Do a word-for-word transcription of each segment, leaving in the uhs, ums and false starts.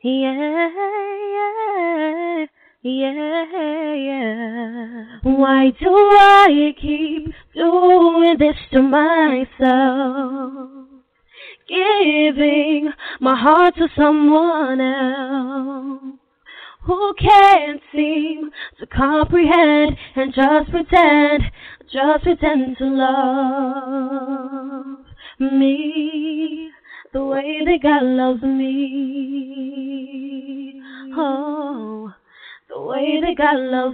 Yeah, yeah, yeah, yeah. Why do I keep doing this to myself? Giving my heart to someone else who can't seem to comprehend and just pretend, just pretend to love me the way that God loves me. Oh, the way that God loves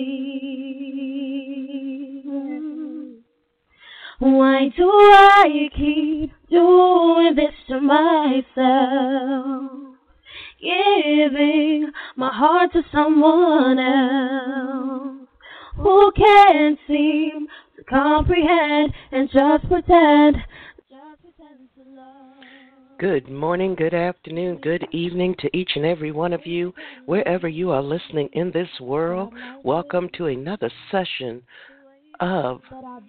me. Why do I keep doing this to myself? Giving my heart to someone else who can't seem to comprehend and just pretend, just pretend to love. Good morning, good afternoon, good evening to each and every one of you, wherever you are listening in this world. Welcome to another session of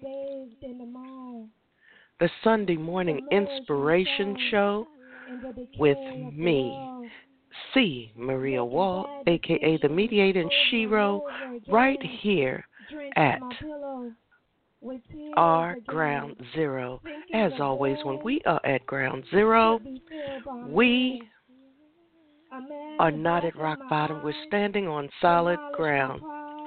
the Sunday Morning Inspiration Show with me, C. Maria Wall, a k a the Mediator and Shiro, right here at our Ground Zero. As always, when we are at Ground Zero, we are not at rock bottom. We're standing on solid ground.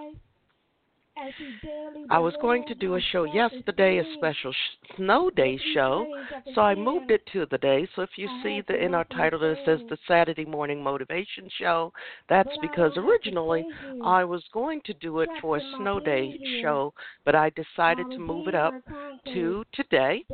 I was going to do a show yesterday, a special sh- snow day show, so I moved it to the day. So if you see the in our title that says the Saturday Morning Motivation Show, that's because originally I was going to do it for a snow day show, but I decided to move it up to today.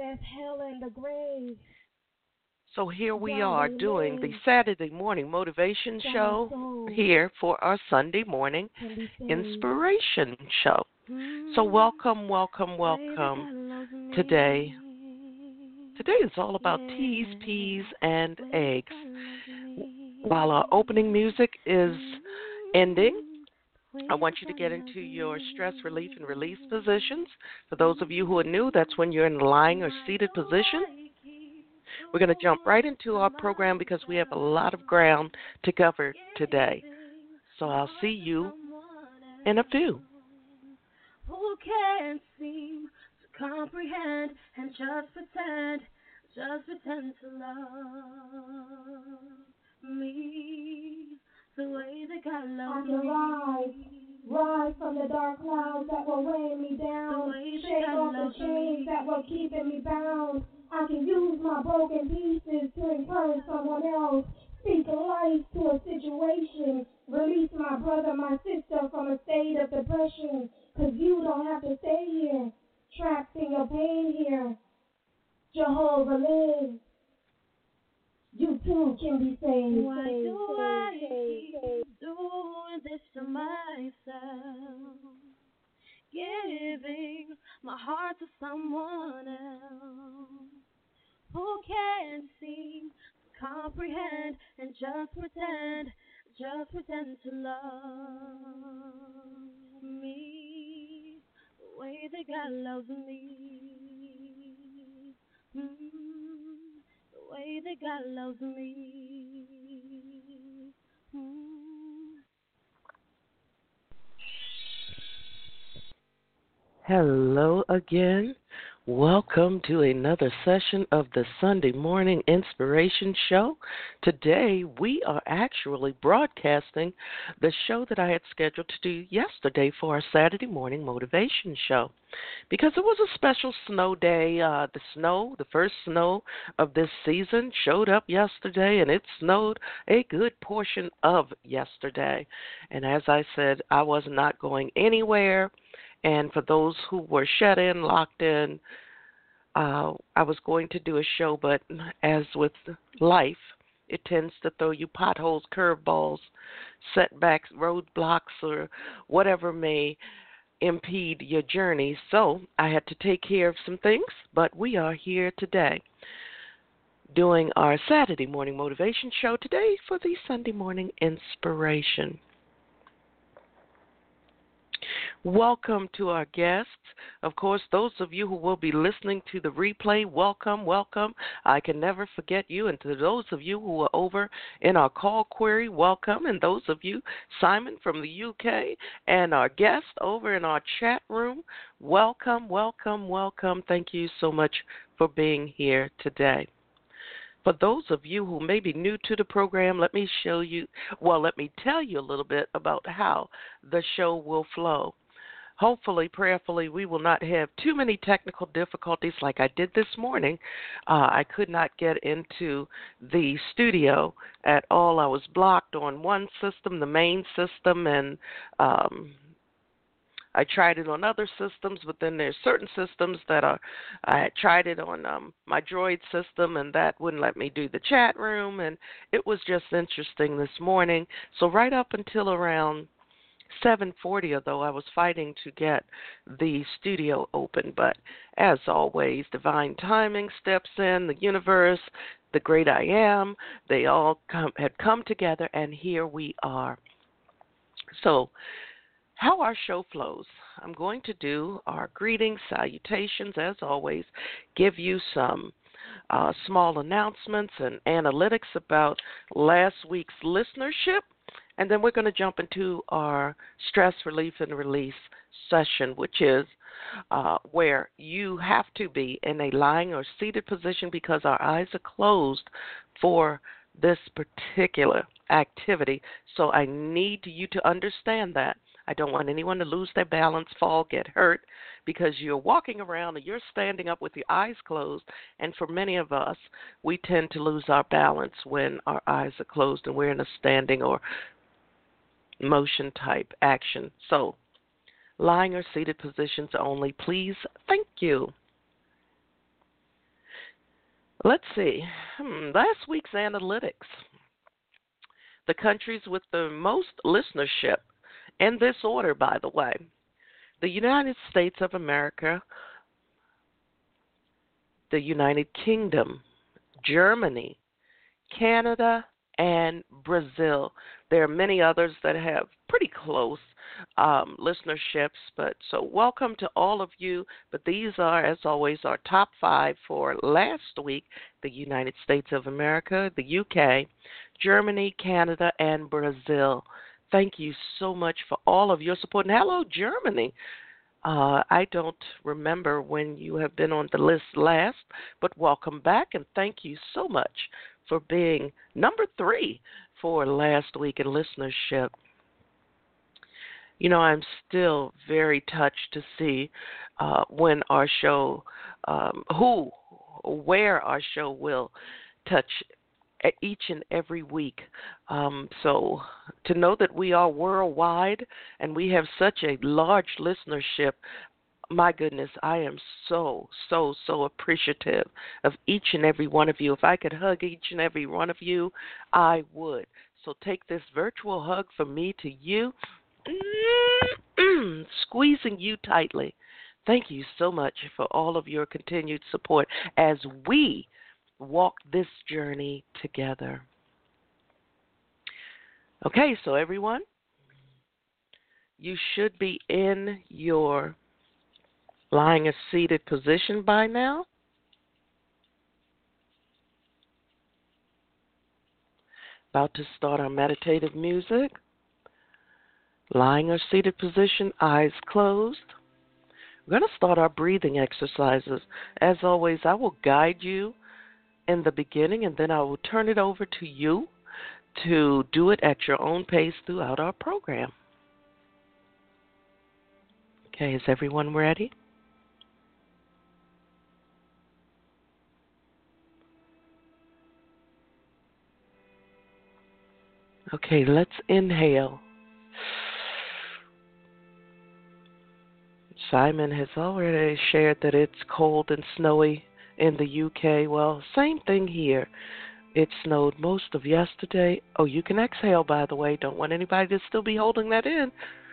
So here we are doing the Saturday Morning Motivation Show here for our Sunday Morning Inspiration Show. So welcome, welcome, welcome today. Today is all about teas, peas, and eggs. While our opening music is ending, I want you to get into your stress relief and release positions. For those of you who are new, that's when you're in the lying or seated position. We're going to jump right into our program because we have a lot of ground to cover today. So I'll see you in a few. Who can't seem to comprehend and just pretend, just pretend to love me the way that God loves me. I can rise, rise from the dark clouds that were weighing me down, shake off the chains that were keeping me bound. I can use my broken pieces to encourage someone else, speak life to a situation, release my brother, my sister from a state of depression, because you don't have to stay here, trapped in your pain here. Jehovah lives. You too can be saved. Why do I keep doing this to myself? Giving my heart to someone else who can't seem to comprehend and just pretend, just pretend to love me the way that God loves me. Mm, the way that God loves me. Mm. Hello again. Welcome to another session of the Sunday Morning Inspiration Show. Today we are actually broadcasting the show that I had scheduled to do yesterday for our Saturday Morning Motivation Show. Because it was a special snow day. Uh, the snow, the first snow of this season, showed up yesterday, and it snowed a good portion of yesterday. And as I said, I was not going anywhere. And for those who were shut in, locked in, uh, I was going to do a show, but as with life, it tends to throw you potholes, curveballs, setbacks, roadblocks, or whatever may impede your journey. So I had to take care of some things, but we are here today doing our Saturday Morning Motivation Show today for the Sunday Morning Inspiration. Welcome to our guests. Of course, those of you who will be listening to the replay, welcome, welcome. I can never forget you. And to those of you who are over in our call query, welcome. And those of you, Simon from the U K, and our guest over in our chat room, welcome, welcome, welcome. Thank you so much for being here today. For those of you who may be new to the program, let me show you, well, let me tell you a little bit about how the show will flow. Hopefully, prayerfully, we will not have too many technical difficulties like I did this morning. Uh, I could not get into the studio at all. I was blocked on one system, the main system, and um, I tried it on other systems, but then there's certain systems that are, I had tried it on um, my Droid system, and that wouldn't let me do the chat room, and it was just interesting this morning. So right up until around seven forty, although I was fighting to get the studio open. But as always, divine timing steps in, the universe, the great I am, they all come, had come together, and here we are. So how our show flows, I'm going to do our greetings, salutations, as always, give you some uh, small announcements and analytics about last week's listenership. And then we're going to jump into our stress relief and release session, which is uh, where you have to be in a lying or seated position because our eyes are closed for this particular activity. So I need you to understand that. I don't want anyone to lose their balance, fall, get hurt, because you're walking around and you're standing up with your eyes closed. And for many of us, we tend to lose our balance when our eyes are closed and we're in a standing or motion type action. So, lying or seated positions only, please. Thank you. Let's see. Hmm, last week's analytics. The countries with the most listenership, in this order, by the way: the United States of America, the United Kingdom, Germany, Canada, and Brazil. There are many others that have pretty close um, listenerships, but so welcome to all of you. But these are, as always, our top five for last week: the United States of America, the U K, Germany, Canada, and Brazil. Thank you so much for all of your support. And hello, Germany. Uh, I don't remember when you have been on the list last, but welcome back, and thank you so much for being number three for last week in listenership. You know, I'm still very touched to see uh, when our show, um, who, where our show will touch each and every week. Um, so to know that we are worldwide and we have such a large listenership, my goodness, I am so, so, so appreciative of each and every one of you. If I could hug each and every one of you, I would. So take this virtual hug from me to you, squeezing you tightly. Thank you so much for all of your continued support as we walk this journey together. Okay, so everyone, you should be in your lying or seated position by now. About to start our meditative music. Lying or seated position, eyes closed. We're going to start our breathing exercises. As always, I will guide you in the beginning, and then I will turn it over to you to do it at your own pace throughout our program. Okay, is everyone ready? Okay, let's inhale. Simon has already shared that it's cold and snowy in the U K. Well, same thing here. It snowed most of yesterday. Oh, you can exhale, by the way. Don't want anybody to still be holding that in.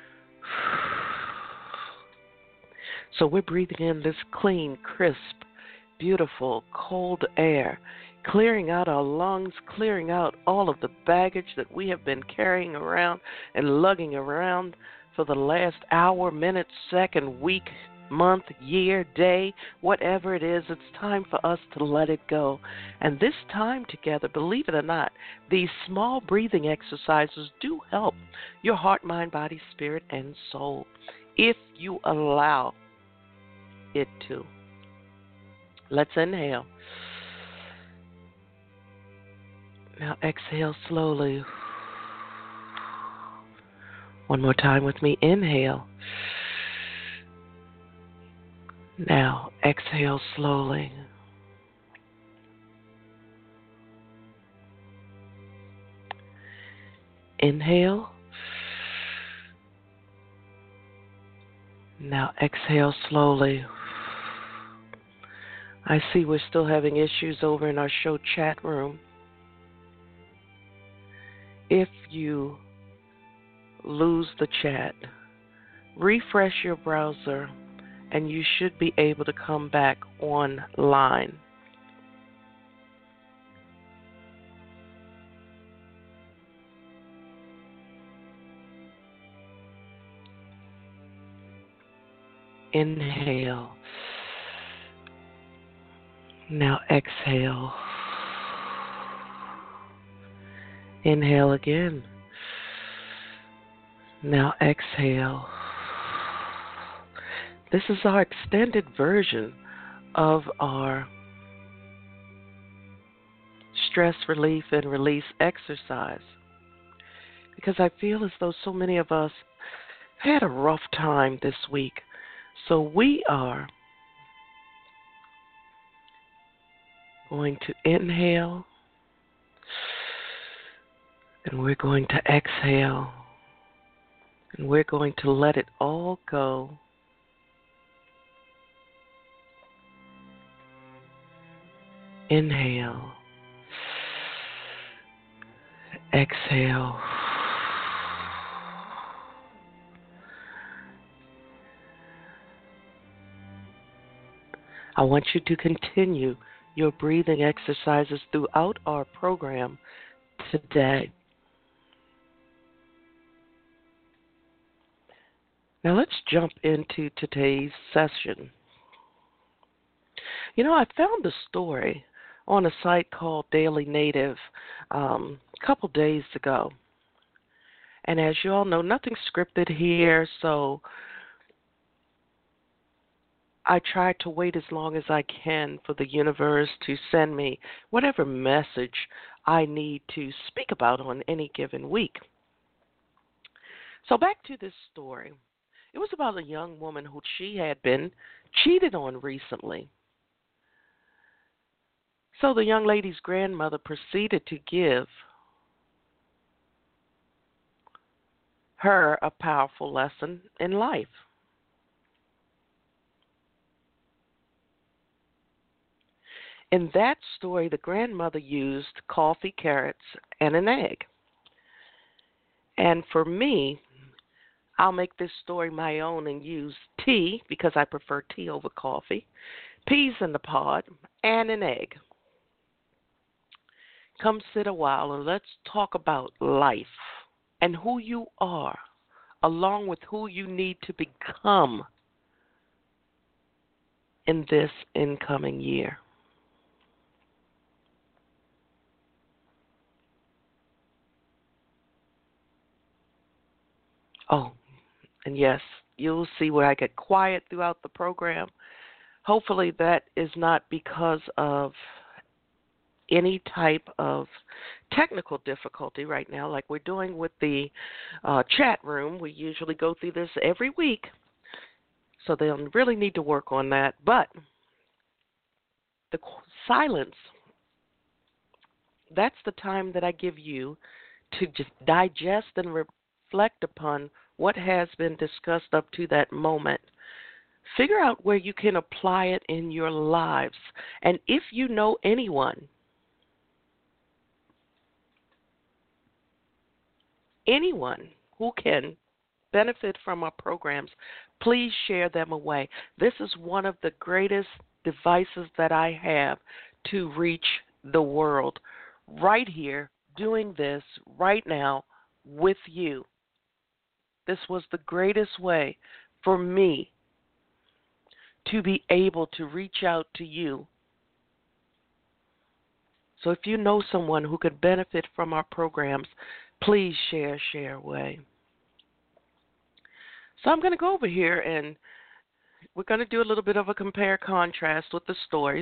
So we're breathing in this clean, crisp, beautiful, cold air, clearing out our lungs, clearing out all of the baggage that we have been carrying around and lugging around for the last hour, minute, second, week, month, year, day, whatever it is, it's time for us to let it go. And this time together, believe it or not, these small breathing exercises do help your heart, mind, body, spirit, and soul if you allow it to. Let's inhale. Now exhale slowly. One more time with me. Inhale. Now exhale slowly. Inhale. Now exhale slowly. I see we're still having issues over in our show chat room. If you lose the chat, refresh your browser and you should be able to come back online. Inhale. Now exhale. Inhale again. Now exhale. This is our extended version of our stress relief and release exercise, because I feel as though so many of us had a rough time this week. So we are going to inhale and we're going to exhale and we're going to let it all go. Inhale. Exhale. I want you to continue your breathing exercises throughout our program today. Now let's jump into today's session. You know, I found a story on a site called Daily Native um, a couple days ago. And as you all know, nothing's scripted here, so I try to wait as long as I can for the universe to send me whatever message I need to speak about on any given week. So back to this story. It was about a young woman who she had been cheated on recently. So the young lady's grandmother proceeded to give her a powerful lesson in life. In that story, the grandmother used coffee, carrots, and an egg. And for me, I'll make this story my own and use tea, because I prefer tea over coffee, peas in the pod, and an egg. Come sit a while and let's talk about life and who you are, along with who you need to become in this incoming year. Oh, and yes, you'll see where I get quiet throughout the program. Hopefully that is not because of any type of technical difficulty right now, like we're doing with the uh, chat room. We usually go through this every week, so they'll really need to work on that. But the silence, that's the time that I give you to just digest and reflect upon what has been discussed up to that moment. Figure out where you can apply it in your lives. And if you know anyone, anyone who can benefit from our programs, please share them away. This is one of the greatest devices that I have to reach the world, right here, doing this right now with you. this was the greatest way for me to be able to reach out to you. So if you know someone who could benefit from our programs, please share, share away. So I'm going to go over here and we're going to do a little bit of a compare contrast with the stories.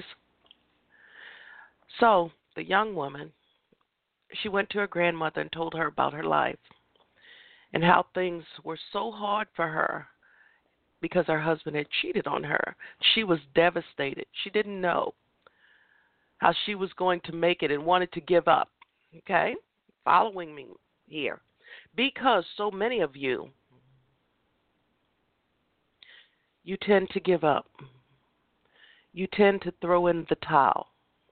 So the young woman, she went to her grandmother and told her about her life and how things were so hard for her because her husband had cheated on her. She was devastated. She didn't know how she was going to make it and wanted to give up. Okay? Following me here. Because so many of you, you tend to give up. You tend to throw in the towel.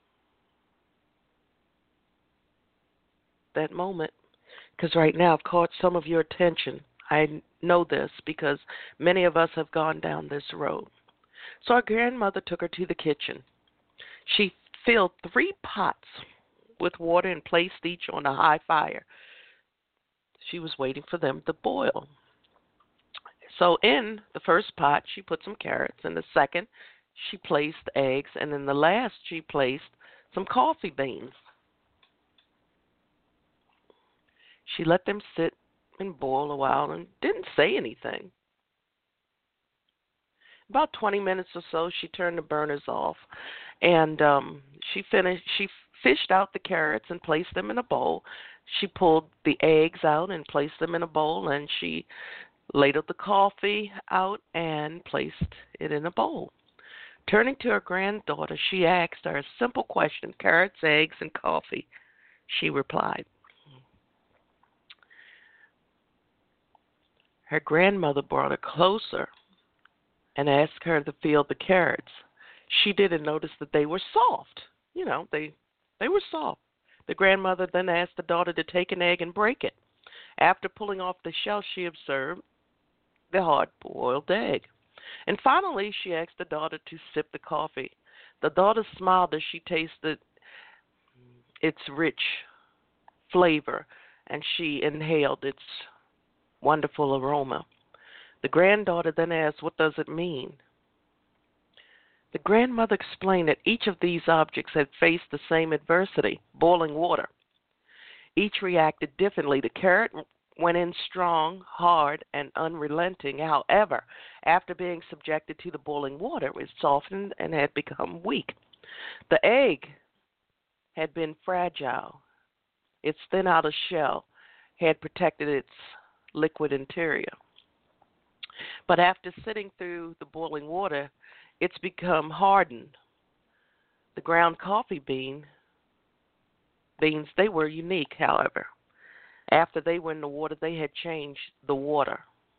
That moment, because right now I've caught some of your attention. I know this because many of us have gone down this road. So our grandmother took her to the kitchen. She filled three pots with water and placed each on a high fire. She was waiting for them to boil. So in the first pot, she put some carrots. In the second, she placed eggs. And in the last, she placed some coffee beans. She let them sit and boil a while and didn't say anything. About twenty minutes or so, she turned the burners off, and um, she finished. She fished out the carrots and placed them in a bowl. She pulled the eggs out and placed them in a bowl, and she ladled the coffee out and placed it in a bowl. Turning to her granddaughter, she asked her a simple question: carrots, eggs, and coffee. She replied. Her grandmother brought her closer and asked her to feel the carrots. She didn't notice that they were soft. You know, they they were soft. The grandmother then asked the daughter to take an egg and break it. After pulling off the shell, she observed the hard-boiled egg. And finally, she asked the daughter to sip the coffee. The daughter smiled as she tasted its rich flavor, and she inhaled its wonderful aroma. The granddaughter then asked, "What does it mean?" The grandmother explained that each of these objects had faced the same adversity, boiling water. Each reacted differently. The carrot went in strong, hard, and unrelenting. However, after being subjected to the boiling water, it softened and had become weak. The egg had been fragile. Its thin outer shell had protected its liquid interior. But after sitting through the boiling water, it's become hardened. The ground coffee bean beans, they were unique, however. After they were in the water, they had changed the water.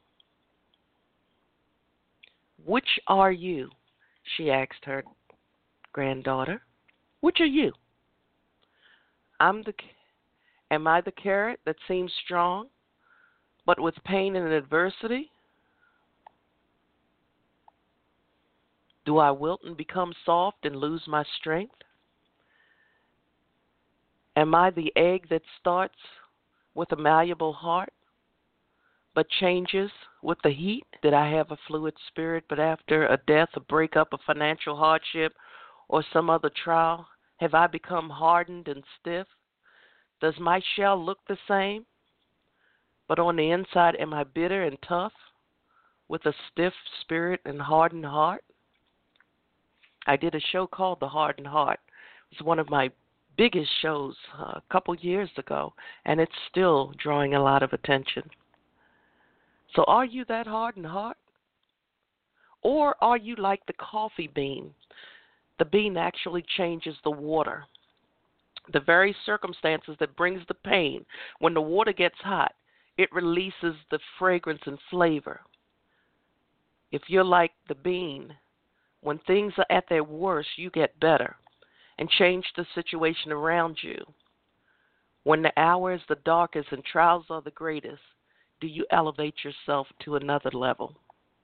Which are you? She asked her granddaughter. Which are you? I'm the, am I the carrot that seems strong, but with pain and adversity? Do I wilt and become soft and lose my strength? Am I the egg that starts with a malleable heart, but changes with the heat? Did I have a fluid spirit, but after a death, a breakup, a financial hardship, or some other trial, have I become hardened and stiff? Does my shell look the same, but on the inside, am I bitter and tough, with a stiff spirit and hardened heart? I did a show called The Hardened Heart. It was one of my biggest shows uh, a couple years ago, and it's still drawing a lot of attention. So are you that hardened heart? Or are you like the coffee bean? The bean actually changes the water. The very circumstances that brings the pain, when the water gets hot, it releases the fragrance and flavor. If you're like the bean, when things are at their worst, you get better and change the situation around you. When the hour is the darkest and trials are the greatest, do you elevate yourself to another level?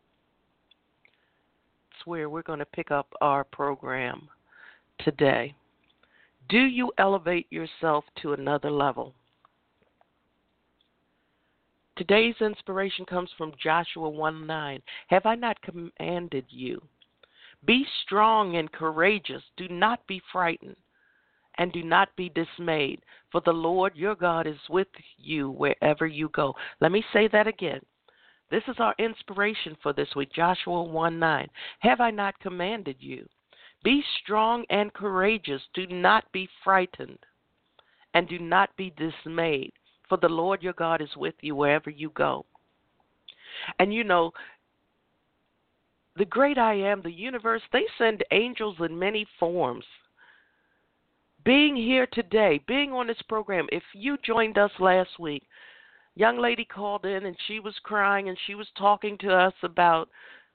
That's where we're going to pick up our program today. Do you elevate yourself to another level? Today's inspiration comes from Joshua one nine. Have I not commanded you? Be strong and courageous. Do not be frightened and do not be dismayed, for the Lord your God is with you wherever you go. Let me say that again. This is our inspiration for this week, Joshua one nine. Have I not commanded you? Be strong and courageous. Do not be frightened and do not be dismayed, for the Lord your God is with you wherever you go. And you know, the great I am, the universe, they send angels in many forms. Being here today, being on this program, if you joined us last week, young lady called in and she was crying and she was talking to us about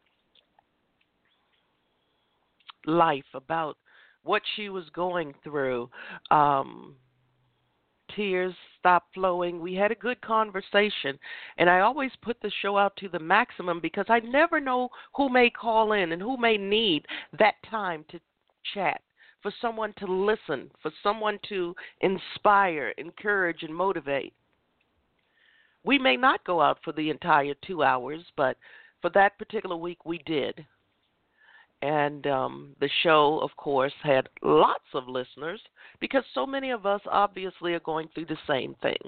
life, about what she was going through. Um, tears stopped flowing. We had a good conversation, and I always put the show out to the maximum because I never know who may call in and who may need that time to chat, for someone to listen, for someone to inspire, encourage, and motivate. We may not go out for the entire two hours, but for that particular week we did. And um, the show, of course, had lots of listeners because so many of us obviously are going through the same things.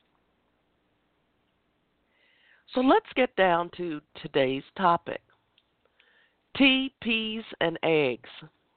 So let's get down to today's topic, tea, peas, and eggs.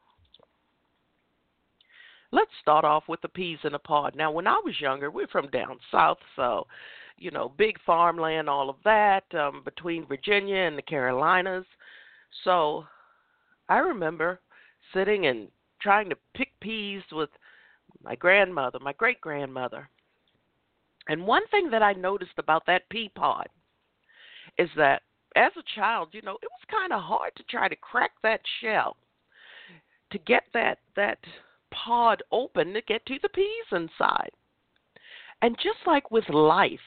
Let's start off with the peas in a pod. Now, when I was younger, we're from down south, so, you know, big farmland, all of that, um, between Virginia and the Carolinas. So I remember sitting and trying to pick peas with my grandmother, my great-grandmother. And one thing that I noticed about that pea pod is that as a child, you know, it was kind of hard to try to crack that shell, to get that that pod open to get to the peas inside. And just like with life,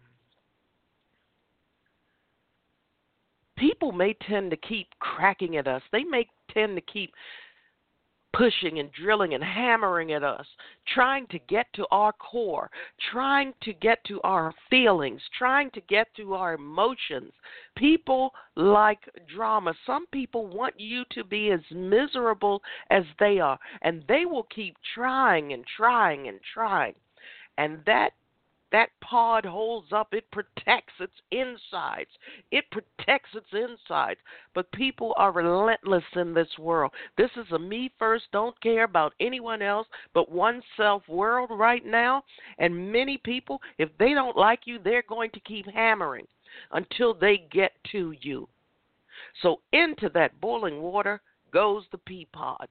people may tend to keep cracking at us. They may tend to keep pushing and drilling and hammering at us, trying to get to our core, trying to get to our feelings, trying to get to our emotions. People like drama. Some people want you to be as miserable as they are, and they will keep trying and trying and trying. And that That pod holds up. It protects its insides. It protects its insides. But people are relentless in this world. This is a me first, don't care about anyone else but oneself world right now. And many people, if they don't like you, they're going to keep hammering until they get to you. So into that boiling water goes the pea pods.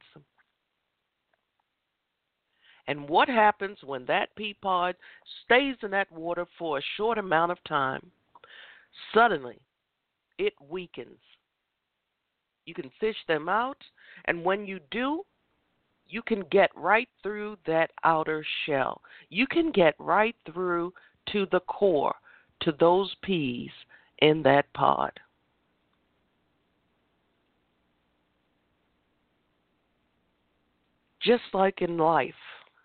And what happens when that pea pod stays in that water for a short amount of time? Suddenly, it weakens. You can fish them out, and when you do, you can get right through that outer shell. You can get right through to the core, to those peas in that pod. Just like in life,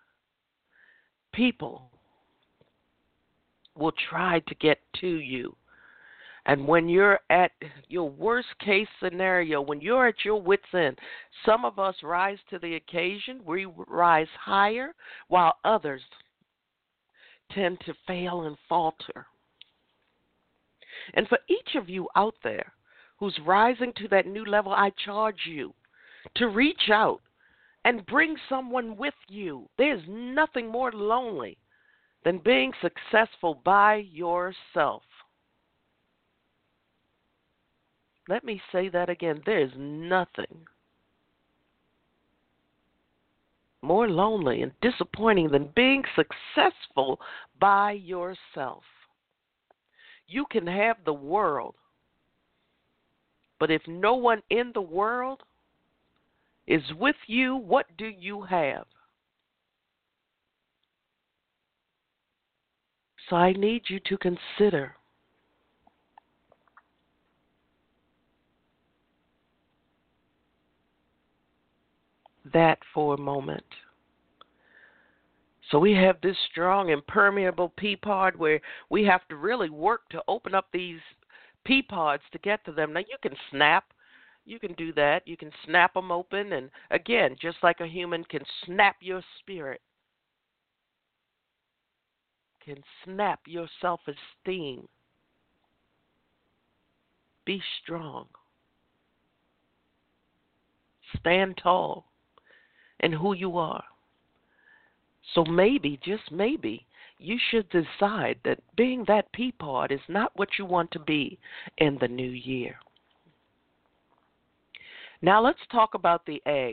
people will try to get to you. And when you're at your worst case scenario, when you're at your wit's end, some of us rise to the occasion. We rise higher, while others tend to fail and falter. And for each of you out there who's rising to that new level, I charge you to reach out and bring someone with you. There's nothing more lonely than being successful by yourself. Let me say that again. There's nothing more lonely and disappointing than being successful by yourself. You can have the world, but if no one in the world is with you, what do you have? So I need you to consider that for a moment. So we have this strong, impermeable pea pod where we have to really work to open up these pea pods to get to them. Now, you can snap. You can do that. You can snap them open. And, again, just like a human can snap your spirit, can snap your self-esteem. Be strong. Stand tall in who you are. So maybe, just maybe, you should decide that being that pea pod is not what you want to be in the new year. Now let's talk about the egg.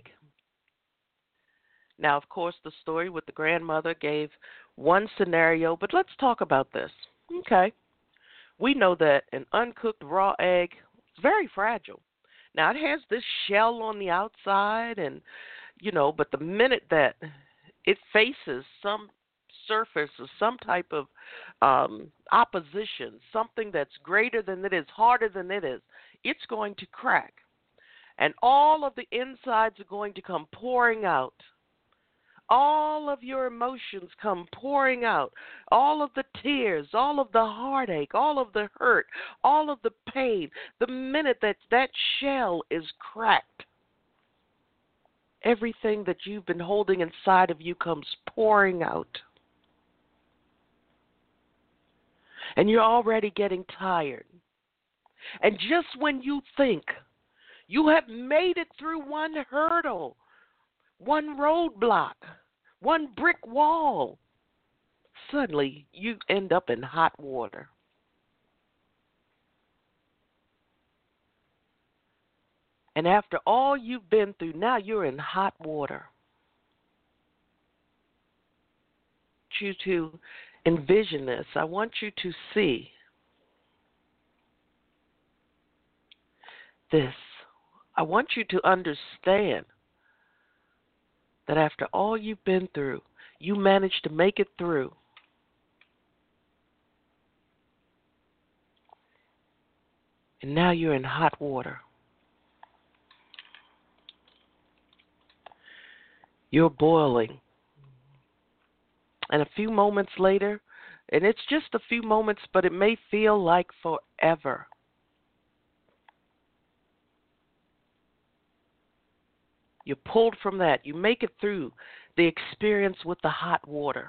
Now, of course, the story with the grandmother gave one scenario, but let's talk about this. Okay. We know that an uncooked raw egg is very fragile. Now, it has this shell on the outside, and, you know, but the minute that it faces some surface or some type of um, opposition, something that's greater than it is, harder than it is, it's going to crack. And all of the insides are going to come pouring out. All of your emotions come pouring out. All of the tears, all of the heartache, all of the hurt, all of the pain. The minute that that shell is cracked, everything that you've been holding inside of you comes pouring out. And you're already getting tired. And just when you think you have made it through one hurdle, one roadblock, one brick wall, suddenly you end up in hot water. And after all you've been through, now you're in hot water. I want you to envision this. I want you to see this. I want you to understand that after all you've been through, you managed to make it through. And now you're in hot water. You're boiling. And a few moments later, and it's just a few moments, but it may feel like forever. You're pulled from that. You make it through the experience with the hot water.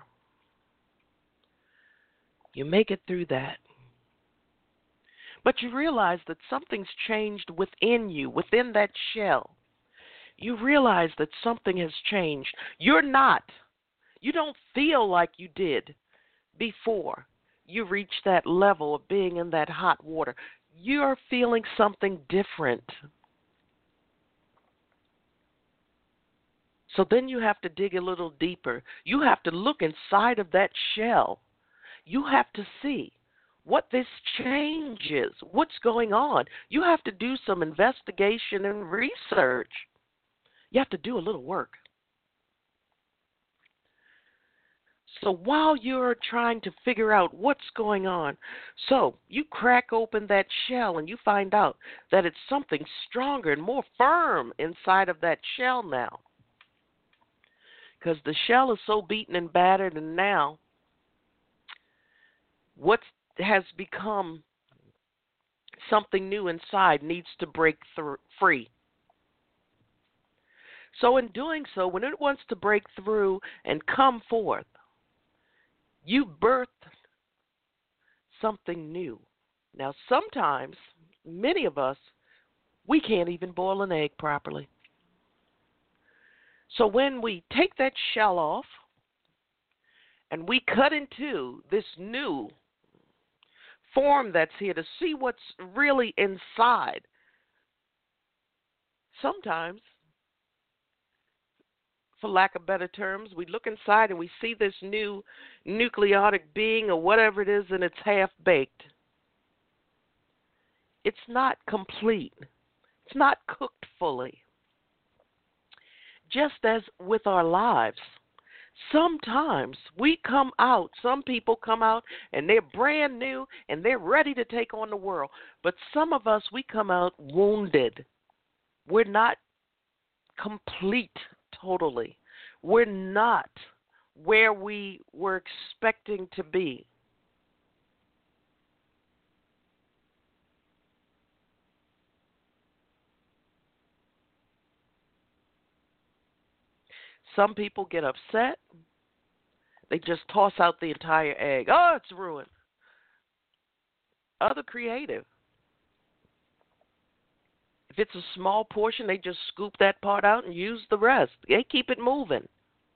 You make it through that. But you realize that something's changed within you, within that shell. You realize that something has changed. You're not. You don't feel like you did before you reached that level of being in that hot water. You're feeling something different. So then you have to dig a little deeper. You have to look inside of that shell. You have to see what this change is, what's going on. You have to do some investigation and research. You have to do a little work. So while you're trying to figure out what's going on, so you crack open that shell and you find out that it's something stronger and more firm inside of that shell now. Because the shell is so beaten and battered, and now what has become something new inside needs to break through, free. So in doing so, when it wants to break through and come forth, you birth something new. Now, sometimes, many of us, we can't even boil an egg properly. So when we take that shell off and we cut into this new form that's here to see what's really inside, sometimes, for lack of better terms, we look inside and we see this new nucleotic being or whatever it is, and it's half-baked. It's not complete. It's not cooked fully. Just as with our lives, sometimes we come out, some people come out and they're brand new and they're ready to take on the world. But some of us, we come out wounded. We're not complete totally. We're not where we were expecting to be. Some people get upset. They just toss out the entire egg. Oh, it's ruined. Other creative. If it's a small portion, they just scoop that part out and use the rest. They keep it moving.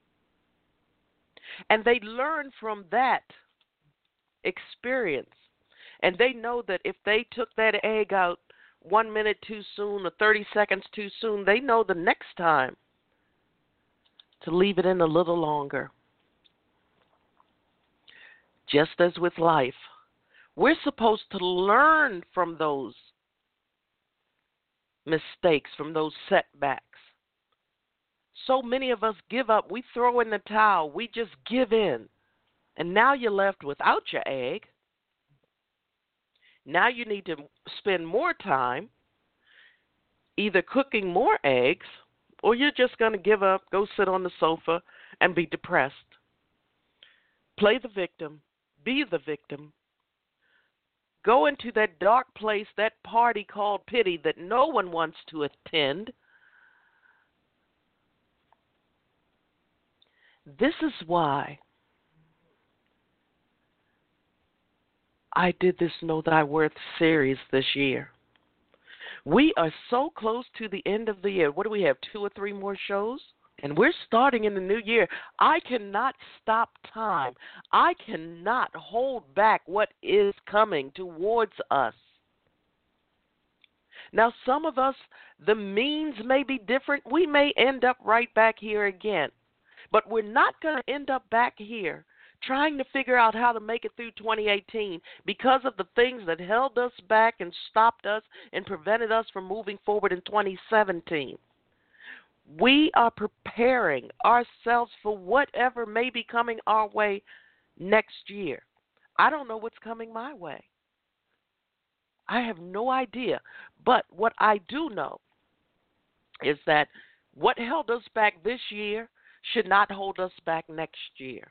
And they learn from that experience. And they know that if they took that egg out one minute too soon or thirty seconds too soon, they know the next time to leave it in a little longer. Just as with life, we're supposed to learn from those mistakes, from those setbacks. So many of us give up. We throw in the towel. We just give in. And now you're left without your egg. Now you need to spend more time either cooking more eggs, or you're just going to give up, go sit on the sofa, and be depressed. Play the victim. Be the victim. Go into that dark place, that party called pity that no one wants to attend. This is why I did this Know Thy Worth series this year. We are so close to the end of the year. What do we have, two or three more shows? And we're starting in the new year. I cannot stop time. I cannot hold back what is coming towards us. Now, some of us, the means may be different. We may end up right back here again. But we're not going to end up back here trying to figure out how to make it through twenty eighteen because of the things that held us back and stopped us and prevented us from moving forward in twenty seventeen. We are preparing ourselves for whatever may be coming our way next year. I don't know what's coming my way. I have no idea. But what I do know is that what held us back this year should not hold us back next year.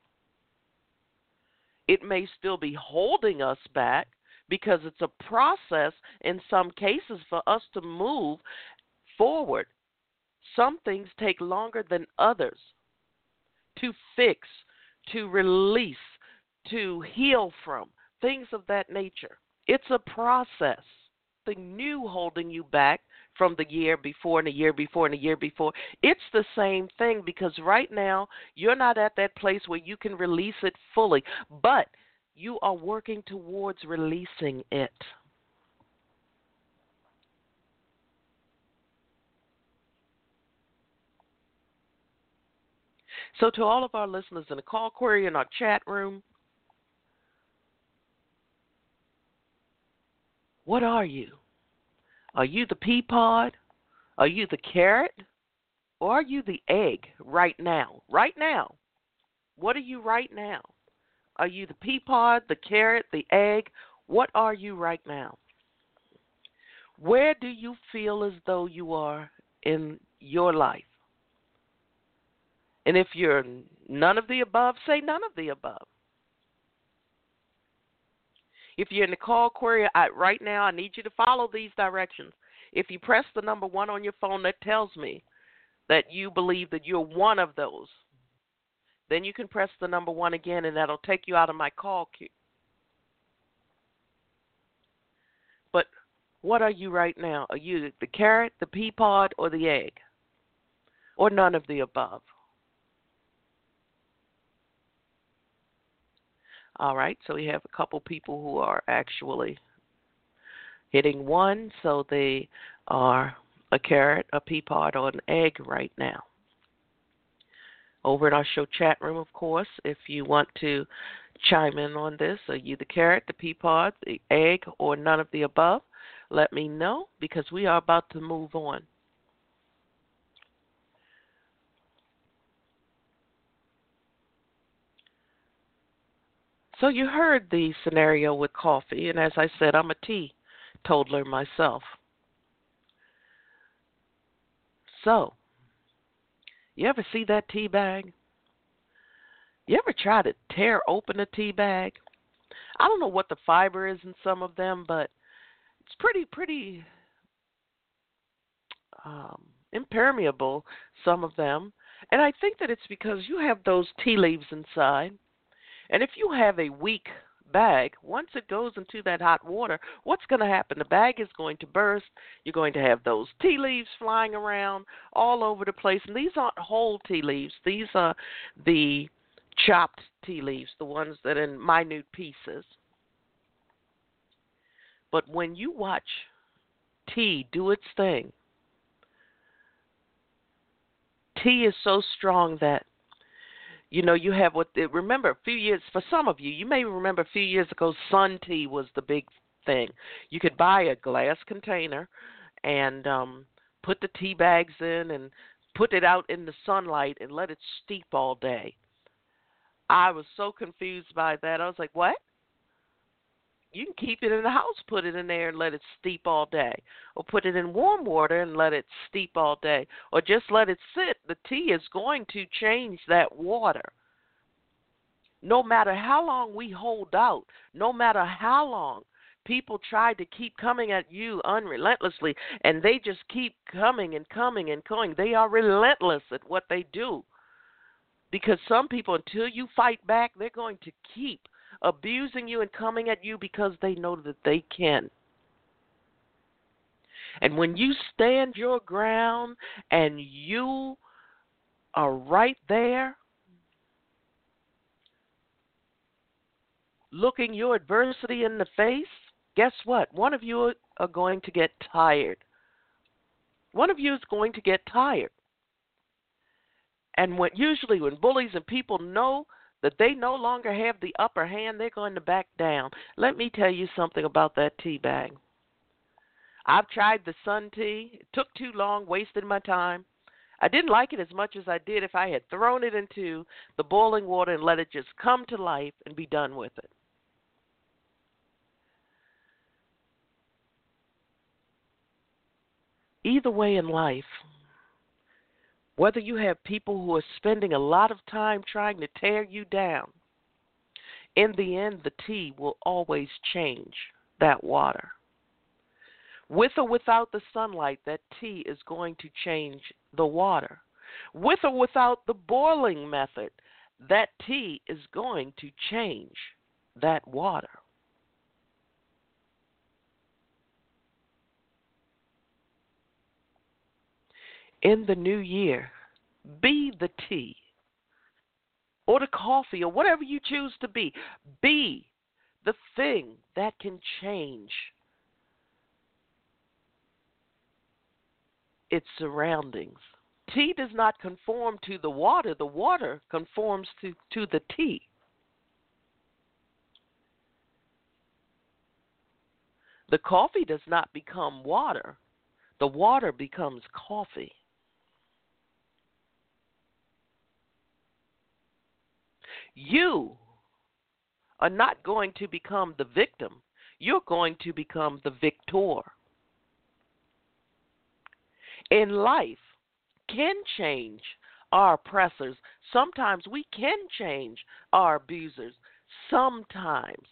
It may still be holding us back because it's a process in some cases for us to move forward. Some things take longer than others to fix, to release, to heal from, things of that nature. It's a process. Something new holding you back from the year before and the year before and the year before. It's the same thing because right now you're not at that place where you can release it fully, but you are working towards releasing it. So to all of our listeners in the call query in our chat room, what are you? Are you the pea pod? Are you the carrot? Or are you the egg right now? Right now. What are you right now? Are you the pea pod, the carrot, the egg? What are you right now? Where do you feel as though you are in your life? And if you're none of the above, say none of the above. If you're in the call query, I, right now I need you to follow these directions. If you press the number one on your phone, that tells me that you believe that you're one of those. Then you can press the number one again, and that'll take you out of my call queue. But what are you right now? Are you the carrot, the pea pod, or the egg? Or none of the above? All right, so we have a couple people who are actually hitting one, so they are a carrot, a pea pod, or an egg right now. Over in our show chat room, of course, if you want to chime in on this, are you the carrot, the pea pod, the egg, or none of the above? Let me know because we are about to move on. So you heard the scenario with coffee, and as I said, I'm a teetotaler myself. So, you ever see that tea bag? You ever try to tear open a tea bag? I don't know what the fiber is in some of them, but it's pretty, pretty um, impermeable, some of them. And I think that it's because you have those tea leaves inside. And if you have a weak bag, once it goes into that hot water, what's going to happen? The bag is going to burst. You're going to have those tea leaves flying around all over the place. And these aren't whole tea leaves. These are the chopped tea leaves, the ones that are in minute pieces. But when you watch tea do its thing, tea is so strong that, you know, you have what, remember a few years, for some of you, you may remember a few years ago, sun tea was the big thing. You could buy a glass container and um, put the tea bags in and put it out in the sunlight and let it steep all day. I was so confused by that. I was like, what? You can keep it in the house, put it in there and let it steep all day. Or put it in warm water and let it steep all day. Or just let it sit. The tea is going to change that water. No matter how long we hold out, no matter how long people try to keep coming at you unrelentlessly, and they just keep coming and coming and coming. They are relentless at what they do. Because some people, until you fight back, they're going to keep abusing you and coming at you because they know that they can. And when you stand your ground and you are right there looking your adversity in the face, guess what? One of you are going to get tired. One of you is going to get tired. And when, usually when bullies and people know that they no longer have the upper hand, they're going to back down. Let me tell you something about that tea bag. I've tried the sun tea. It took too long, wasted my time. I didn't like it as much as I did if I had thrown it into the boiling water and let it just come to life and be done with it. Either way in life, whether you have people who are spending a lot of time trying to tear you down, in the end, the tea will always change that water. With or without the sunlight, that tea is going to change the water. With or without the boiling method, that tea is going to change that water. In the new year, be the tea or the coffee or whatever you choose to be. Be the thing that can change its surroundings. Tea does not conform to the water. The water conforms to, to the tea. The coffee does not become water. The water becomes coffee. You are not going to become the victim. You're going to become the victor. In life, can change our oppressors. Sometimes we can change our abusers. Sometimes.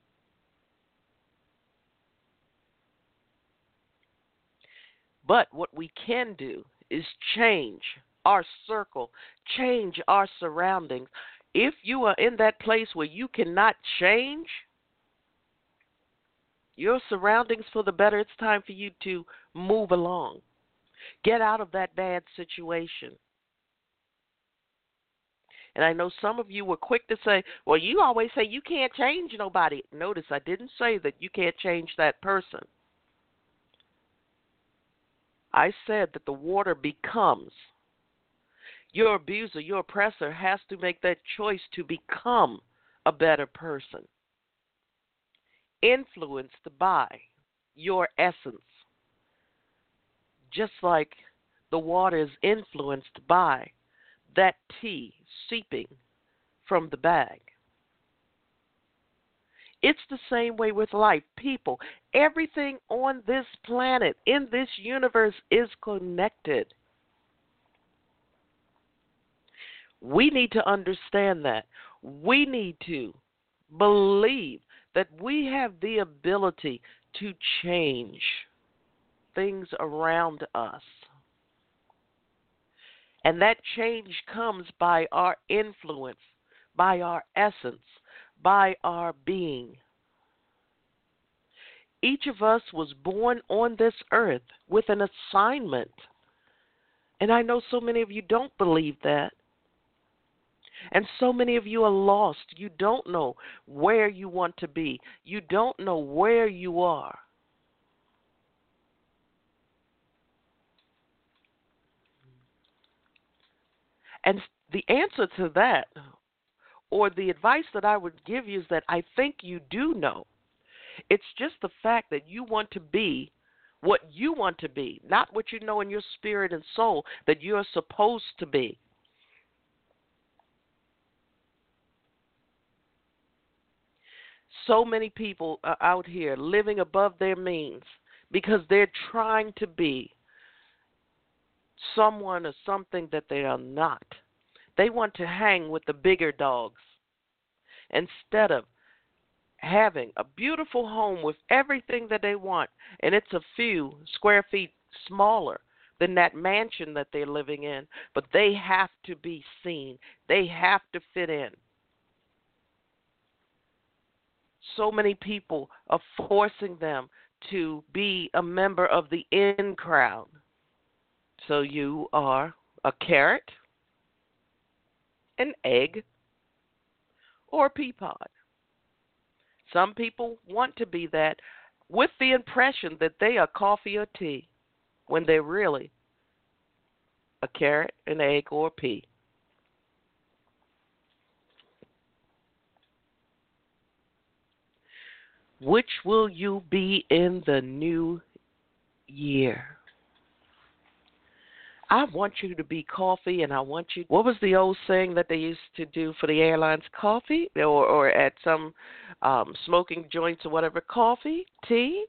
But what we can do is change our circle, change our surroundings. If you are in that place where you cannot change your surroundings for the better, it's time for you to move along. Get out of that bad situation. And I know some of you were quick to say, well, you always say you can't change nobody. Notice I didn't say that you can't change that person. I said that the water becomes. Your abuser, your oppressor has to make that choice to become a better person. Influenced by your essence. Just like the water is influenced by that tea seeping from the bag. It's the same way with life. People, everything on this planet, in this universe, is connected. We need to understand that. We need to believe that we have the ability to change things around us. And that change comes by our influence, by our essence, by our being. Each of us was born on this earth with an assignment. And I know so many of you don't believe that. And so many of you are lost. You don't know where you want to be. You don't know where you are. And the answer to that, or the advice that I would give you, is that I think you do know. It's just the fact that you want to be what you want to be, not what you know in your spirit and soul that you're supposed to be. So many people are out here living above their means because they're trying to be someone or something that they are not. They want to hang with the bigger dogs instead of having a beautiful home with everything that they want, and it's a few square feet smaller than that mansion that they're living in, but they have to be seen. They have to fit in. So many people are forcing them to be a member of the in crowd. So you are a carrot, an egg, or a pea pod. Some people want to be that with the impression that they are coffee or tea when they're really a carrot, an egg, or a pea. Which will you be in the new year? I want you to be coffee, and I want you. What was the old saying that they used to do for the airlines? Coffee, or, or at some um, smoking joints or whatever. Coffee, tea.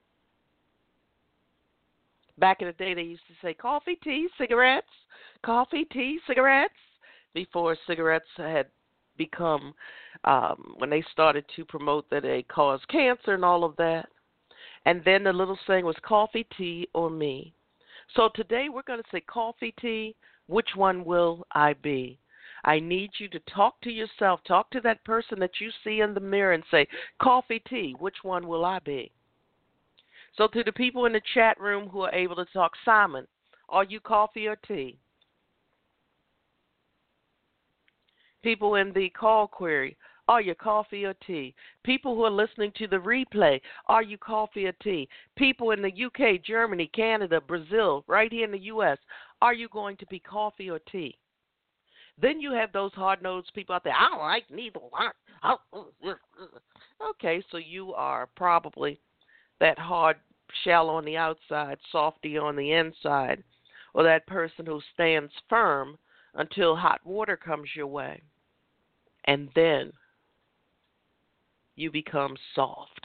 Back in the day, they used to say coffee, tea, cigarettes. Coffee, tea, cigarettes. Before cigarettes had become, um, when they started to promote that they cause cancer and all of that. And then the little saying was coffee, tea, or me. So today we're going to say coffee, tea, which one will I be? I need you to talk to yourself, talk to that person that you see in the mirror and say, coffee, tea, which one will I be? So to the people in the chat room who are able to talk, Simon, are you coffee or tea? People in the call query, are you coffee or tea? People who are listening to the replay, are you coffee or tea? People in the U K, Germany, Canada, Brazil, right here in the U S, are you going to be coffee or tea? Then you have those hard-nosed people out there, I don't like neither one. Okay, so you are probably that hard shell on the outside, softy on the inside, or that person who stands firm until hot water comes your way. And then you become soft.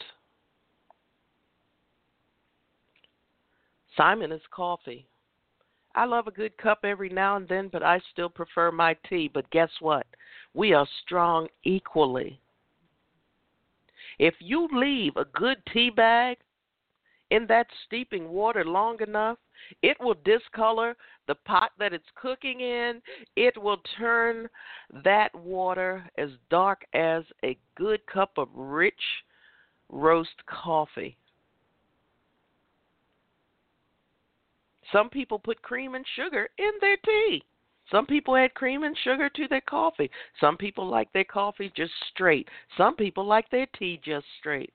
Simon is coffee. I love a good cup every now and then, but I still prefer my tea. But guess what? We are strong equally. If you leave a good tea bag in that steeping water long enough, it will discolor the pot that it's cooking in. It will turn that water as dark as a good cup of rich roast coffee. Some people put cream and sugar in their tea. Some people add cream and sugar to their coffee. Some people like their coffee just straight. Some people like their tea just straight.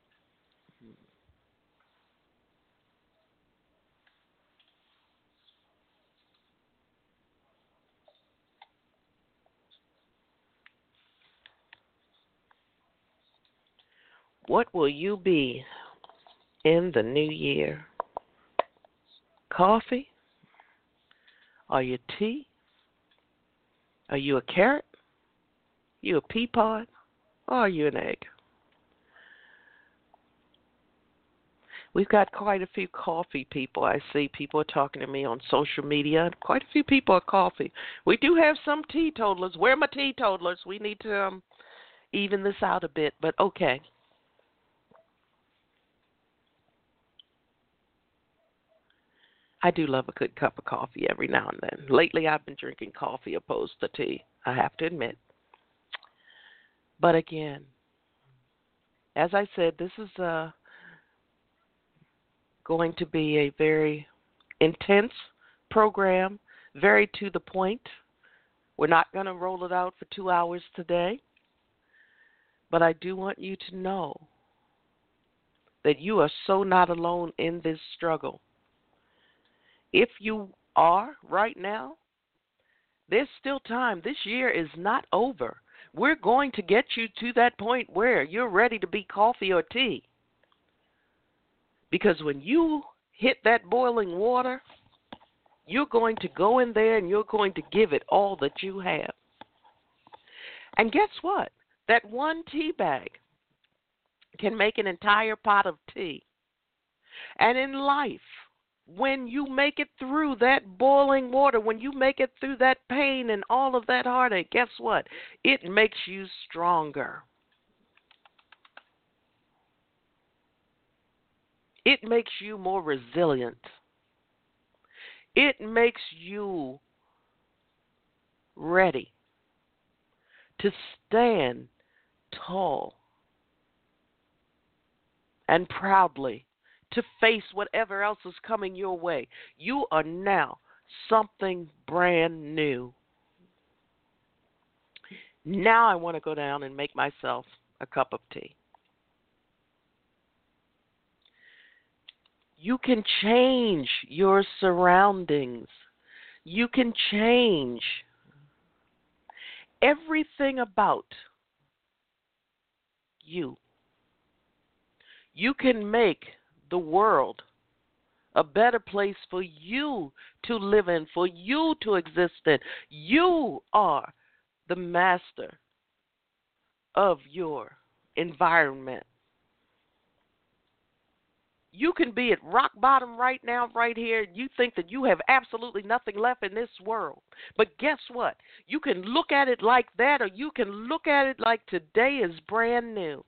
What will you be in the new year? Coffee? Are you tea? Are you a carrot? You a pea pod? Or are you an egg? We've got quite a few coffee people. I see people are talking to me on social media. Quite a few people are coffee. We do have some teetotalers. Where are my teetotalers? We need to um, even this out a bit, but okay. I do love a good cup of coffee every now and then. Lately, I've been drinking coffee opposed to tea, I have to admit. But again, as I said, this is uh, going to be a very intense program, very to the point. We're not going to roll it out for two hours today, but I do want you to know that you are so not alone in this struggle. If you are right now, there's still time. This year is not over. We're going to get you to that point where you're ready to be coffee or tea. Because when you hit that boiling water, you're going to go in there and you're going to give it all that you have. And guess what? That one tea bag can make an entire pot of tea. And in life, when you make it through that boiling water, when you make it through that pain and all of that heartache, guess what? It makes you stronger. It makes you more resilient. It makes you ready to stand tall and proudly to face whatever else is coming your way. You are now something brand new. Now I want to go down and make myself a cup of tea. You can change your surroundings. You can change everything about you. You can make the world a better place for you to live in, for you to exist in. You are the master of your environment. You can be at rock bottom right now, right here. You think that you have absolutely nothing left in this world. But guess what? You can look at it like that, or you can look at it like today is brand new.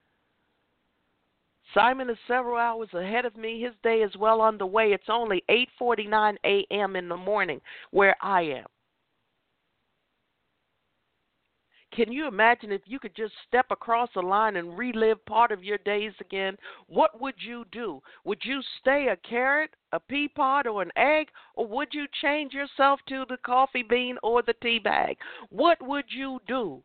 Simon is several hours ahead of me. His day is well underway. It's only eight forty-nine a.m. in the morning where I am. Can you imagine if you could just step across the line and relive part of your days again? What would you do? Would you stay a carrot, a pea pod, or an egg? Or would you change yourself to the coffee bean or the tea bag? What would you do?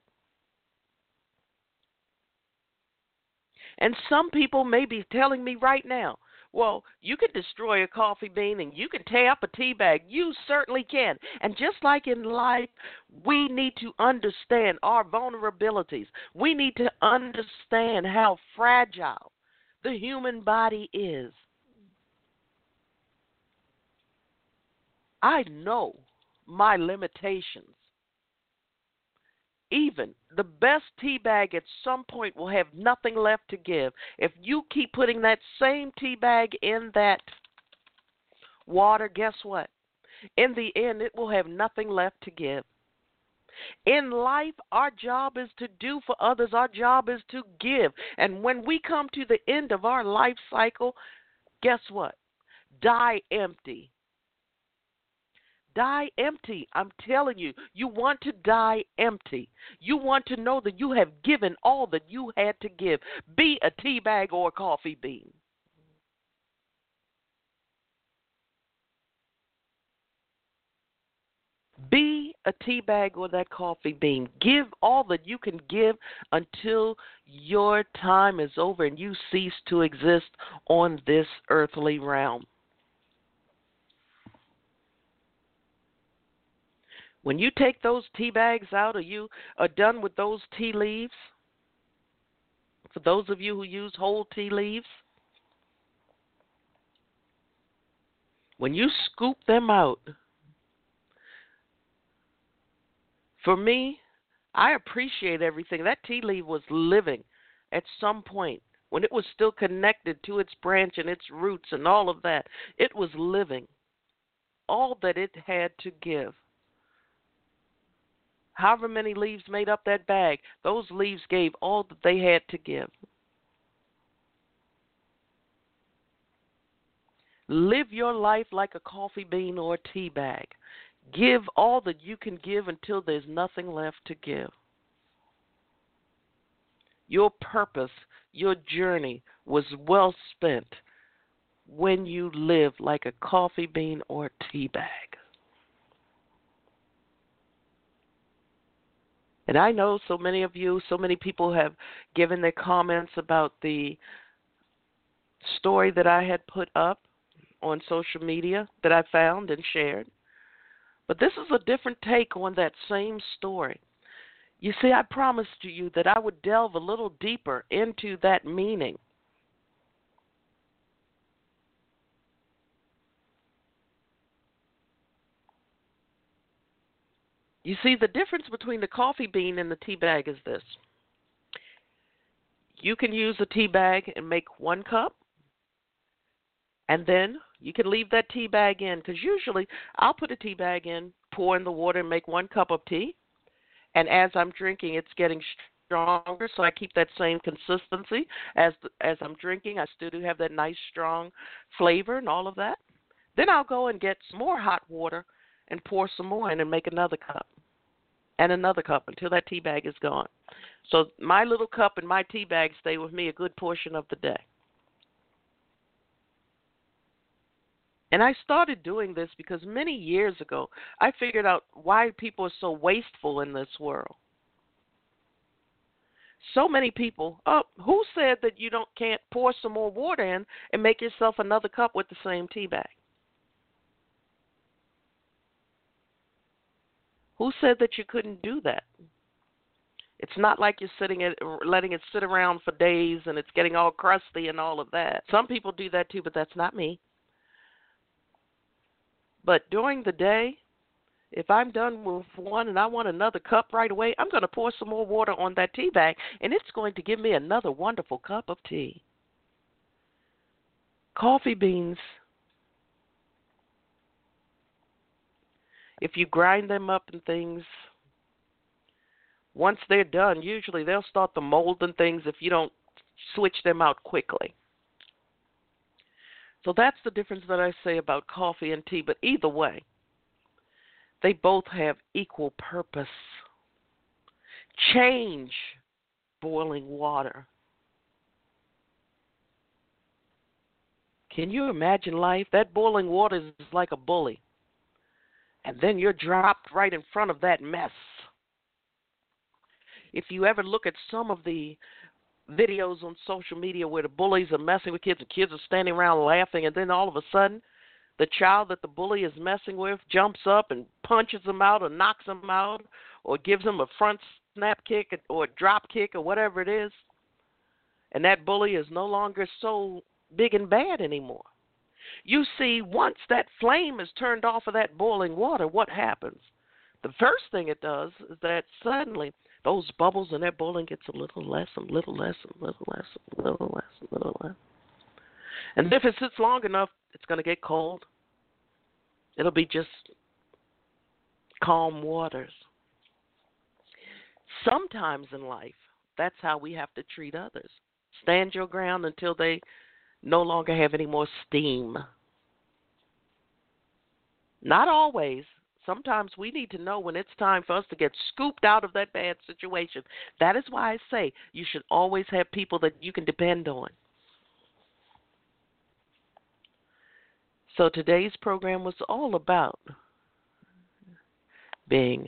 And some people may be telling me right now, well, you can destroy a coffee bean and you can tear up a tea bag. You certainly can. And just like in life, we need to understand our vulnerabilities. We need to understand how fragile the human body is. I know my limitations. Even the best tea bag at some point will have nothing left to give. If you keep putting that same tea bag in that water, guess what? In the end, it will have nothing left to give. In life, our job is to do for others. Our job is to give. And when we come to the end of our life cycle, guess what? Die empty. Die empty. I'm telling you, you want to die empty. You want to know that you have given all that you had to give. Be a tea bag or a coffee bean. Be a tea bag or that coffee bean. Give all that you can give until your time is over and you cease to exist on this earthly realm. When you take those tea bags out or you are done with those tea leaves, for those of you who use whole tea leaves, when you scoop them out, for me, I appreciate everything. That tea leaf was living at some point when it was still connected to its branch and its roots and all of that. It was living, all that it had to give. However many leaves made up that bag, those leaves gave all that they had to give. Live your life like a coffee bean or a tea bag. Give all that you can give until there's nothing left to give. Your purpose, your journey was well spent when you live like a coffee bean or a tea bag. And I know so many of you, so many people have given their comments about the story that I had put up on social media that I found and shared. But this is a different take on that same story. You see, I promised to you that I would delve a little deeper into that meaning. You see, the difference between the coffee bean and the tea bag is this. You can use a tea bag and make one cup, and then you can leave that tea bag in, because usually I'll put a tea bag in, pour in the water, and make one cup of tea. And as I'm drinking, it's getting stronger, so I keep that same consistency. As as I'm drinking, I still do have that nice, strong flavor and all of that. Then I'll go and get some more hot water and pour some more in and make another cup and another cup until that tea bag is gone. So my little cup and my tea bag stay with me a good portion of the day. And I started doing this because many years ago, I figured out why people are so wasteful in this world. So many people, oh, who said that you don't can't pour some more water in and make yourself another cup with the same tea bag? Who said that you couldn't do that? It's not like you're sitting it, letting it sit around for days and it's getting all crusty and all of that. Some people do that too, but that's not me. But during the day, if I'm done with one and I want another cup right away, I'm going to pour some more water on that tea bag, and it's going to give me another wonderful cup of tea. Coffee beans, if you grind them up and things, once they're done, usually they'll start to mold and things if you don't switch them out quickly. So that's the difference that I say about coffee and tea. But either way, they both have equal purpose. Change boiling water. Can you imagine life? That boiling water is like a bully. And then you're dropped right in front of that mess. If you ever look at some of the videos on social media where the bullies are messing with kids and kids are standing around laughing, and then all of a sudden the child that the bully is messing with jumps up and punches them out or knocks them out or gives them a front snap kick or a drop kick or whatever it is, and that bully is no longer so big and bad anymore. You see, once that flame is turned off of that boiling water, what happens? The first thing it does is that suddenly those bubbles in that boiling gets a little less and little less and little less and little less and little less. And if it sits long enough, it's going to get cold. It'll be just calm waters. Sometimes in life, that's how we have to treat others. Stand your ground until they no longer have any more steam. Not always. Sometimes we need to know when it's time for us to get scooped out of that bad situation. That is why I say you should always have people that you can depend on. So today's program was all about being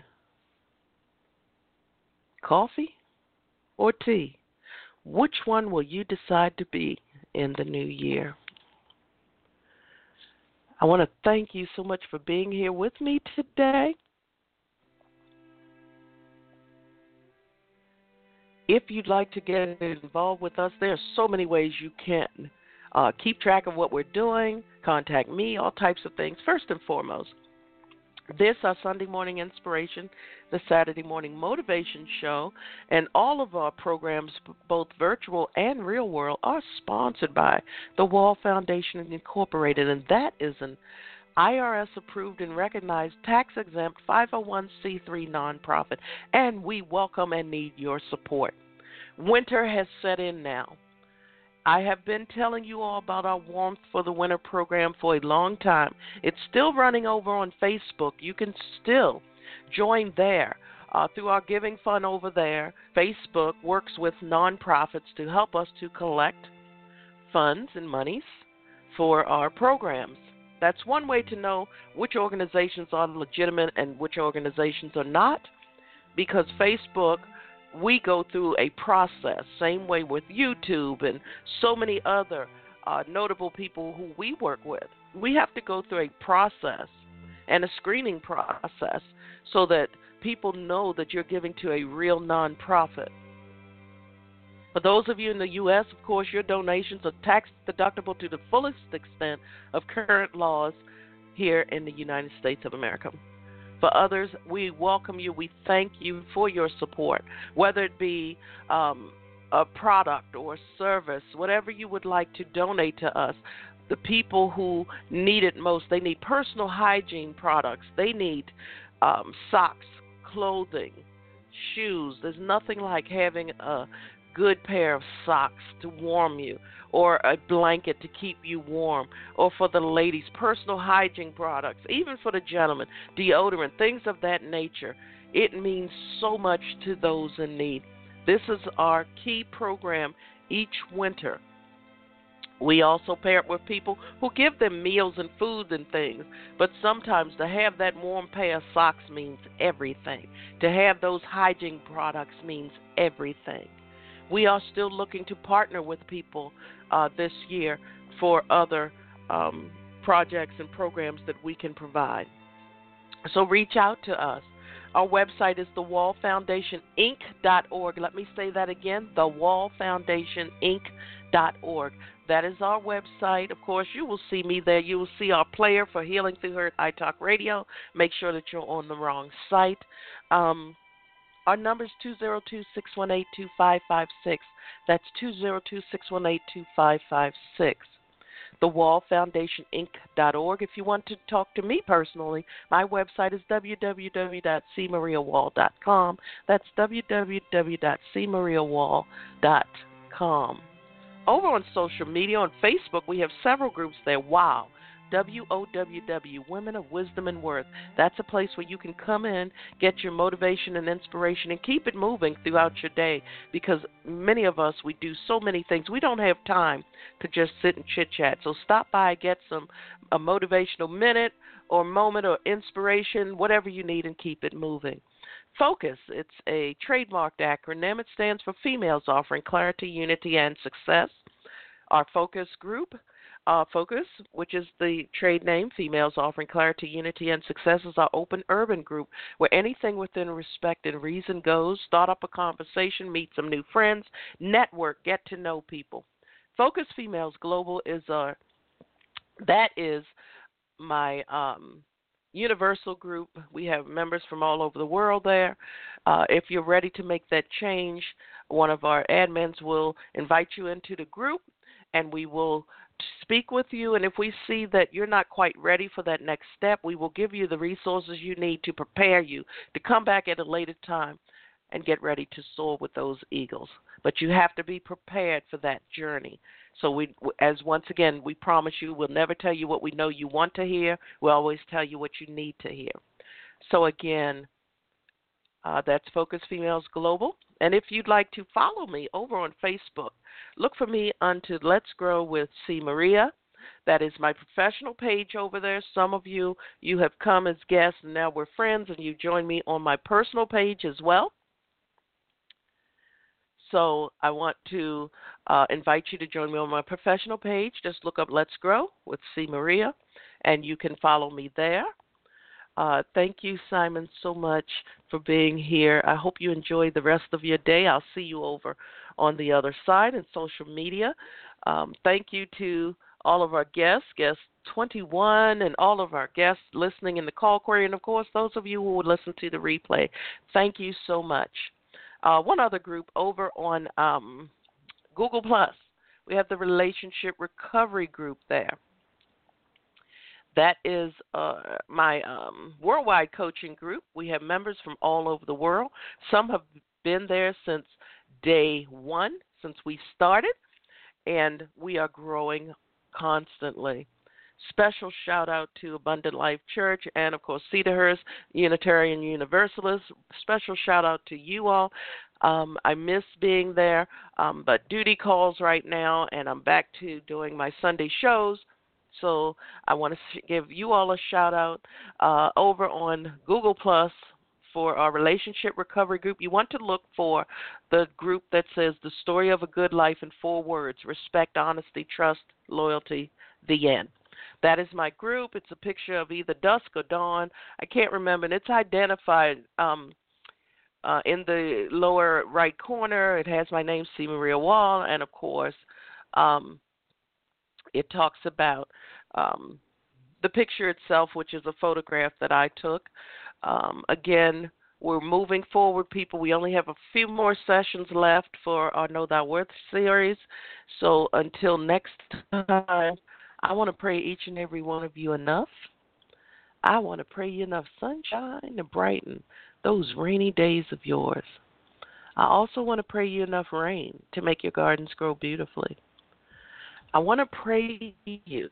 coffee or tea. Which one will you decide to be in the new year? I want to thank you so much for being here with me today. If you'd like to get involved with us, there are so many ways you can uh, keep track of what we're doing, contact me, all types of things. First and foremost, This, our Sunday morning inspiration, the Saturday morning motivation show, and all of our programs, both virtual and real world, are sponsored by the Wall Foundation Incorporated, and that is an I R S-approved and recognized tax-exempt five oh one c three nonprofit, and we welcome and need your support. Winter has set in now. I have been telling you all about our Warmth for the Winter program for a long time. It's still running over on Facebook. You can still join there uh, through our giving fund over there. Facebook works with nonprofits to help us to collect funds and monies for our programs. That's one way to know which organizations are legitimate and which organizations are not, because Facebook, we go through a process, same way with YouTube and so many other uh, notable people who we work with. We have to go through a process and a screening process so that people know that you're giving to a real nonprofit. For those of you in the U S, of course, your donations are tax deductible to the fullest extent of current laws here in the United States of America. For others, we welcome you. We thank you for your support, whether it be um, a product or service, whatever you would like to donate to us. The people who need it most, they need personal hygiene products. They need um, socks, clothing, shoes. There's nothing like having a good pair of socks to warm you, or a blanket to keep you warm, or for the ladies, personal hygiene products, even for the gentlemen, deodorant, things of that nature. It means so much to those in need. This is our key program each winter. We also pair up with people who give them meals and food and things, but sometimes to have that warm pair of socks means everything. To have those hygiene products means everything. We are still looking to partner with people uh, this year for other um, projects and programs that we can provide. So reach out to us. Our website is the wall foundation inc dot org. Let me say that again, the wall foundation inc dot org. That is our website. Of course, you will see me there. You will see our player for Healing Through Hurt iTalk Radio. Make sure that you're on the wrong site. Um, Our number is two zero two, six one eight, two five five six. That's two zero two, six one eight, two five five six. the wall foundation inc dot org. If you want to talk to me personally, my website is w w w dot c maria wall dot com. That's w w w dot c maria wall dot com. Over on social media, on Facebook, we have several groups there. Wow. W O W W, Women of Wisdom and Worth. That's a place where you can come in, get your motivation and inspiration, and keep it moving throughout your day, because many of us, we do so many things. We don't have time to just sit and chit-chat. So stop by, get some a motivational minute or moment or inspiration, whatever you need, and keep it moving. FOCUS, it's a trademarked acronym. It stands for Females Offering Clarity, Unity, and Success. Our FOCUS group, Uh, FOCUS, which is the trade name, Females Offering Clarity, Unity, and Success, is our open urban group where anything within respect and reason goes. Start up a conversation, meet some new friends, network, get to know people. FOCUS Females Global is our, that is my um, universal group. We have members from all over the world there. Uh, if you're ready to make that change, one of our admins will invite you into the group, and we will speak with you, and if we see that you're not quite ready for that next step, we will give you the resources you need to prepare you to come back at a later time and get ready to soar with those eagles. But you have to be prepared for that journey. So we, as once again, we promise you, we'll never tell you what we know you want to hear. We'll always tell you what you need to hear. So again, uh, that's Focus Females Global. And if you'd like to follow me over on Facebook, look for me unto Let's Grow with C. Maria. That is my professional page over there. Some of you, you have come as guests, and now we're friends, and you join me on my personal page as well. So I want to uh, invite you to join me on my professional page. Just look up Let's Grow with C. Maria, and you can follow me there. Uh, thank you, Simon, so much for being here. I hope you enjoy the rest of your day. I'll see you over on the other side in social media. Um, thank you to all of our guests, guest twenty-one, and all of our guests listening in the call query, and of course those of you who would listen to the replay. Thank you so much. Uh, one other group over on um, Google Plus, we have the Relationship Recovery Group there. That is uh, my um, worldwide coaching group. We have members from all over the world. Some have been there since day one, since we started, and we are growing constantly. Special shout out to Abundant Life Church and, of course, Cedarhurst Unitarian Universalist. Special shout out to you all. Um, I miss being there, um, but duty calls right now, and I'm back to doing my Sunday shows. So I want to give you all a shout out uh, over on Google Plus for our Relationship Recovery Group. You want to look for the group that says The Story of a Good Life in four words: respect, honesty, trust, loyalty, the end. That is my group. It's a picture of either dusk or dawn. I can't remember. And it's identified um, uh, in the lower right corner. It has my name, C. Maria Wall, and, of course, um, it talks about um, the picture itself, which is a photograph that I took. Um, again, we're moving forward, people. We only have a few more sessions left for our Know Thy Worth series. So until next time, I want to pray each and every one of you enough. I want to pray you enough sunshine to brighten those rainy days of yours. I also want to pray you enough rain to make your gardens grow beautifully. I want to pray you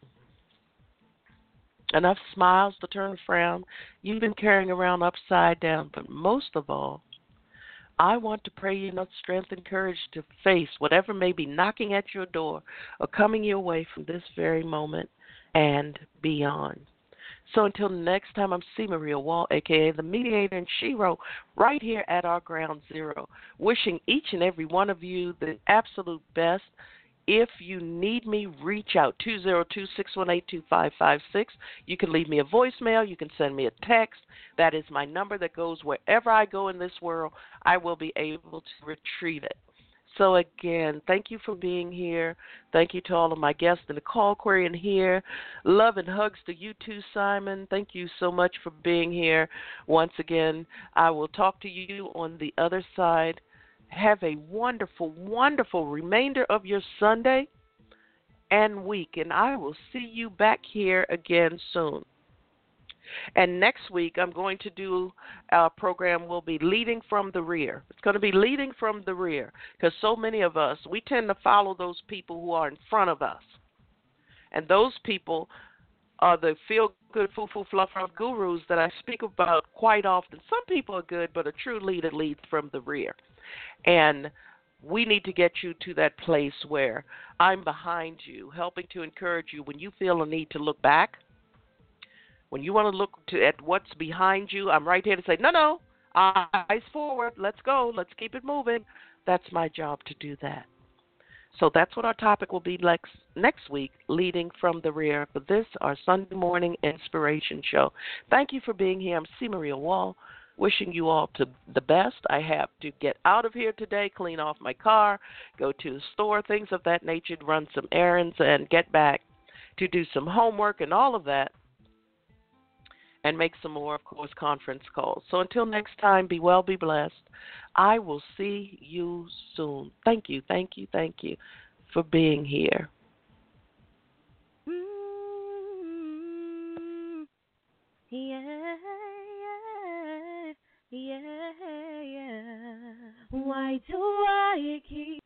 enough smiles to turn a frown you've been carrying around upside down. But most of all, I want to pray you enough strength and courage to face whatever may be knocking at your door or coming your way from this very moment and beyond. So until next time, I'm C. Maria Wall, a k a the Mediator and Shiro, right here at our ground zero, wishing each and every one of you the absolute best. If you need me, reach out, two zero two, six one eight, two five five six. You can leave me a voicemail. You can send me a text. That is my number that goes wherever I go in this world. I will be able to retrieve it. So, again, thank you for being here. Thank you to all of my guests in the call query and here. Love and hugs to you too, Simon. Thank you so much for being here. Once again, I will talk to you on the other side. Have a wonderful, wonderful remainder of your Sunday and week, and I will see you back here again soon. And next week, I'm going to do, our program will be Leading from the Rear. It's going to be Leading from the Rear because so many of us, we tend to follow those people who are in front of us. And those people are the feel-good, foo-foo, fluff-fluff gurus that I speak about quite often. Some people are good, but a true leader leads from the rear. And we need to get you to that place where I'm behind you, helping to encourage you when you feel a need to look back. When you want to look to, at what's behind you, I'm right here to say, no, no, eyes forward, let's go, let's keep it moving. That's my job to do that. So that's what our topic will be next, next week, Leading from the Rear, for this, our Sunday morning inspiration show. Thank you for being here. I'm C. Maria Wall, wishing you all to the best. I have to get out of here today, clean off my car, go to the store, things of that nature, run some errands, and get back to do some homework and all of that, and make some more, of course, conference calls. So until next time, be well, be blessed. I will see you soon. Thank you, thank you, thank you for being here. Mm-hmm. Yeah, yeah, yeah, yeah. Why do I keep